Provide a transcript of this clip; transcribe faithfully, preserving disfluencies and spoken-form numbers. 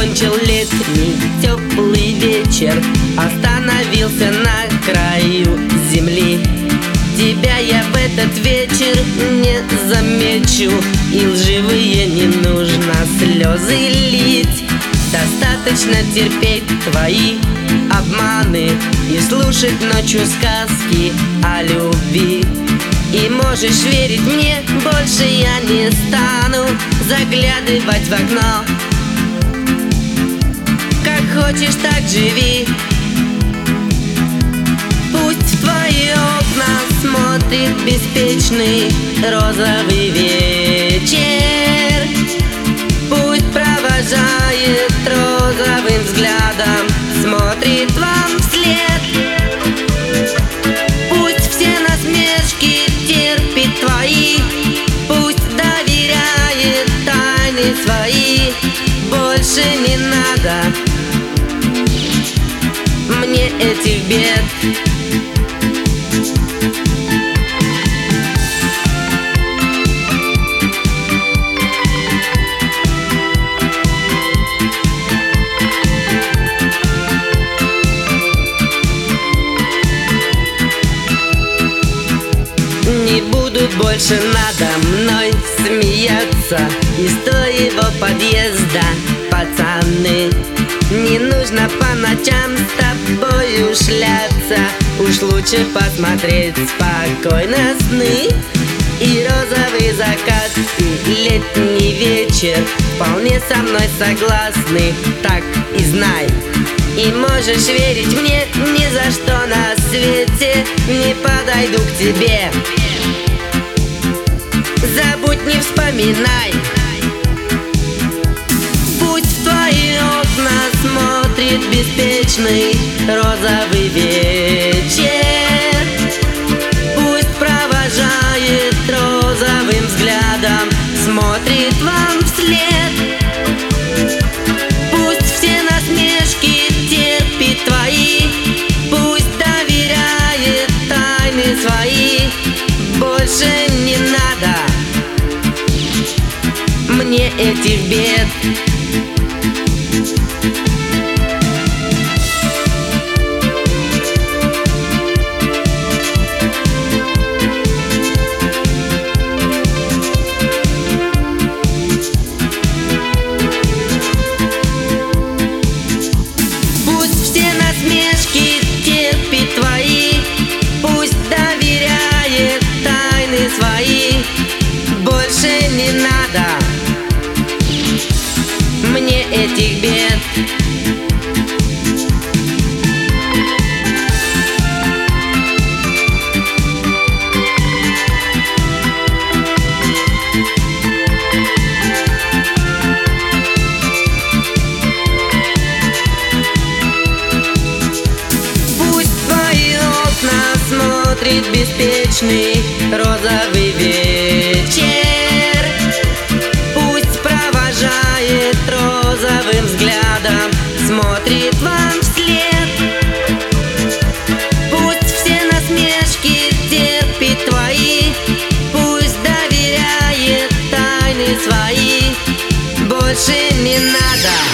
закончил летний теплый вечер, остановился на краю земли. Тебя я в этот вечер не замечу, и лживые не нужно слезы лить. Достаточно терпеть твои обманы и слушать ночью сказки о любви. И можешь верить мне, больше я не стану заглядывать в окно. Как хочешь, так живи. Пусть в твои окна смотрит беспечный розовый вечер. Пусть провожает розовым взглядом, смотрит вам вслед. Пусть все насмешки терпит твои, пусть доверяет тайны свои. Больше не надо мне этих бед. Не будут больше надо мной смеяться из твоего подъезда, пацаны. Не нужно по ночам с тобою шляться, уж лучше посмотреть спокойно сны. И розовый закат, и летний вечер вполне со мной согласны, так и знай. И можешь верить мне, ни за что на свете не подойду к тебе. Забудь, не вспоминай. Пусть в твои окна смотрит беспечный розовый вечер. Пусть провожает розовым взглядом, смотрит вам вслед. Пусть все насмешки терпит твои, пусть доверяет тайны свои. Больше не надо мне этих бед. Пусть все насмешки терпит твои, пусть доверяет тайны свои. Больше не надо мне этих бед. Пусть в твои окна смотрит беспечный розовый вечер. Пусть провожает розовым взглядом, смотрит вам вслед. Пусть все насмешки терпит твои, пусть доверяет тайны свои. Больше не надо